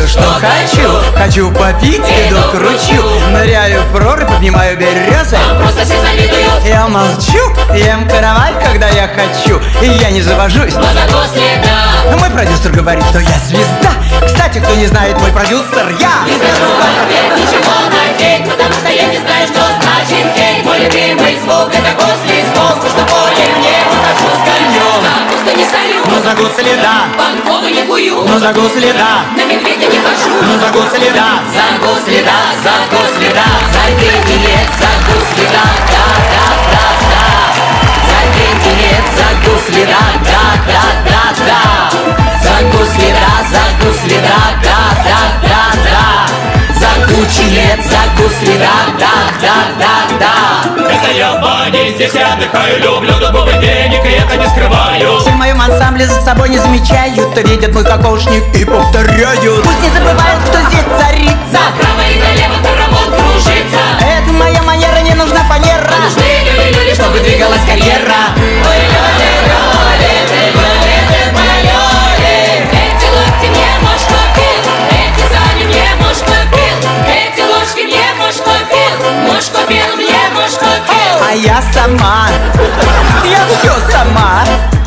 что хочу. Хочу попить, иду к ручью, ныряю в прорубь, поднимаю березы. Просто все завидуют. Я молчу, ем каравай, когда я хочу, и я не завожусь. Но зато следа. Мой продюсер говорит, что я звезда. Кстати, кто не знает, мой продюсер я. Не скажу в ответ ничего на хейт, потому что я не знаю, что значит хейт. Мой любимый звук — это гусли звук, что поле мне ухожу с конем. Капусту не солю, Но за гусли да, банковы не кую, но за гусли да, на медведя не хожу. но за гусли да, За гусли да, за гусли да, за деньги нет, за гусли да, да, да, да, да. За деньги нет, за гусли да, да, да, да, да. За гусли да, да, да, да, да. За Гуччи нет, за гусли да, да, да, да, да. Это я в бане, здесь я отдыхаю. Люблю дубовый веник, и это не скрываю. все в моем ансамбле за собой не замечают, видят мой кокошник и повторяют. Пусть не забывают, кто здесь царица. Направо и налево хоровод кружится. Это моя манера, не нужна фанера. Нужны люди, чтобы двигалась карьера. Ой, лёли, лёли, ты лёли, ты полёли. Эти локти мне муж купил, эти сани мне муж купил, эти ложки мне муж купил мне муж купил. А я сама, я все сама.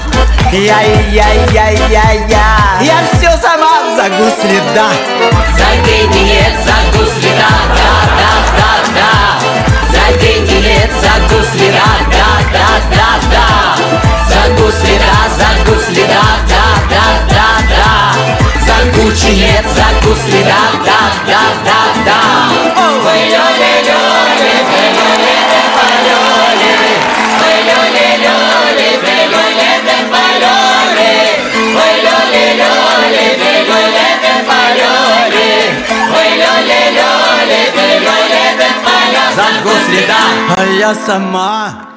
Я все сама за гусли да. За деньги нет, за гусли да, да, да, да, да. За деньги нет, за гусли да, да, да, да, да. За гусли да, да, да, да, да. За Гуччи нет, за гусли да, да, да, да, да. Ой, лёли, лёли, ты лёли, ты полёли. Ой, лёли, лёли, ты лёли, ты полёли. Ой, лёли, лёли, ты лёли, ты полёли. Ой, лёли, лёли, ты лёли, ты полёли. За гусли да. А я сама.